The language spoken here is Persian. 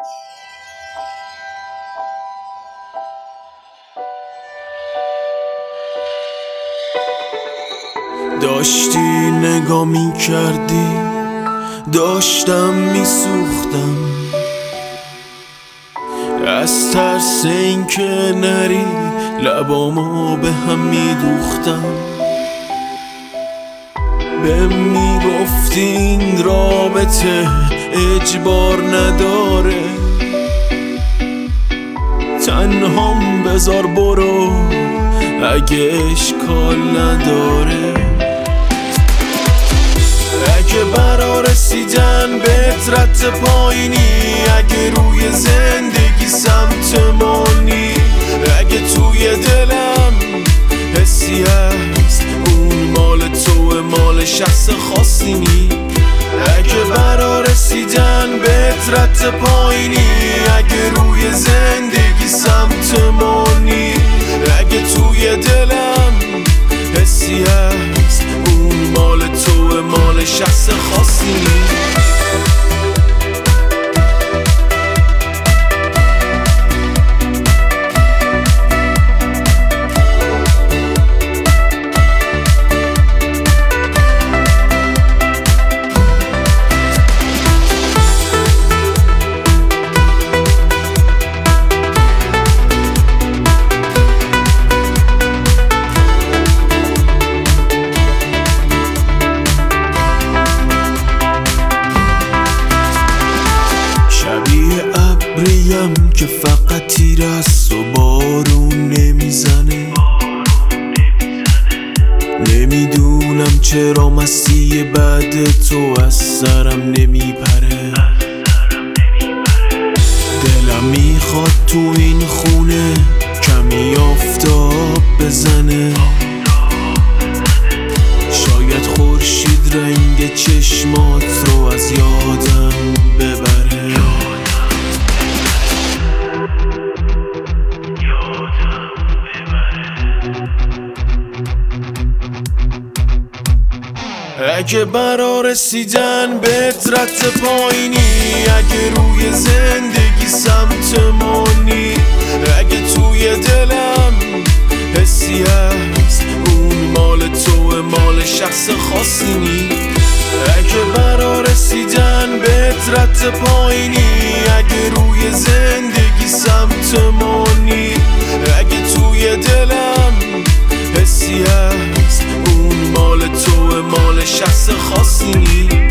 داشتی نگاه می کردی، داشتم می سوختم از ترس این که نری، لبامو به هم می دوختم. به می گفتی این رابطه اجبار نداره، تنهام بذار برو اگه اشکال نداره. اگه برا رسیدن به رد پایینی، اگه روی زندگی سمت مانی، اگه توی دلم حسی هست اون مال توه، مال شخص خاصی نی. اگه برا رسیدن به رد پایینی، اگه روی زندگی سمت مانی، اگه توی دلم حسی هست اون مال توه، مال شخص خاصی نی. ابریم که فقط تیر است و بارون نمیزنه. نمیدونم چرا مستی بعد تو از سرم نمیپره. دلم میخواد تو این خونه کمی آفتاب بزنه، شاید خورشید رنگ چشمات رو از یادم ببره. اگه برا رسیدن به رد پایینی، اگه روی زندگی سمت مانی، اگه توی دلم حسی هست اون مال توه، مال شخص خاصی نی. اگه برا رسیدن به رد پایینی، اگه روی زندگی سمت مانی، اگه توی دلم حسی هست اون مال توه، مال شخص خاصی نی.